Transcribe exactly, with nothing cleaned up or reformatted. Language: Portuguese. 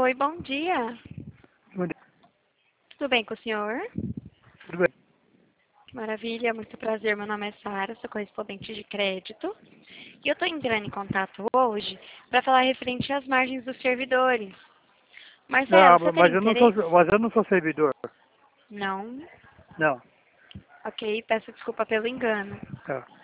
Oi, bom dia. Bom dia. Tudo bem com o senhor? Tudo bem? Maravilha, muito prazer. Meu nome é Sara, sou correspondente de crédito. E eu estou entrando em contato hoje para falar referente às margens dos servidores. Marcelo, você Não, tem mas eu não sou, interesse? mas eu não sou servidor. Não? Não. Ok, peço desculpa pelo engano. Tá.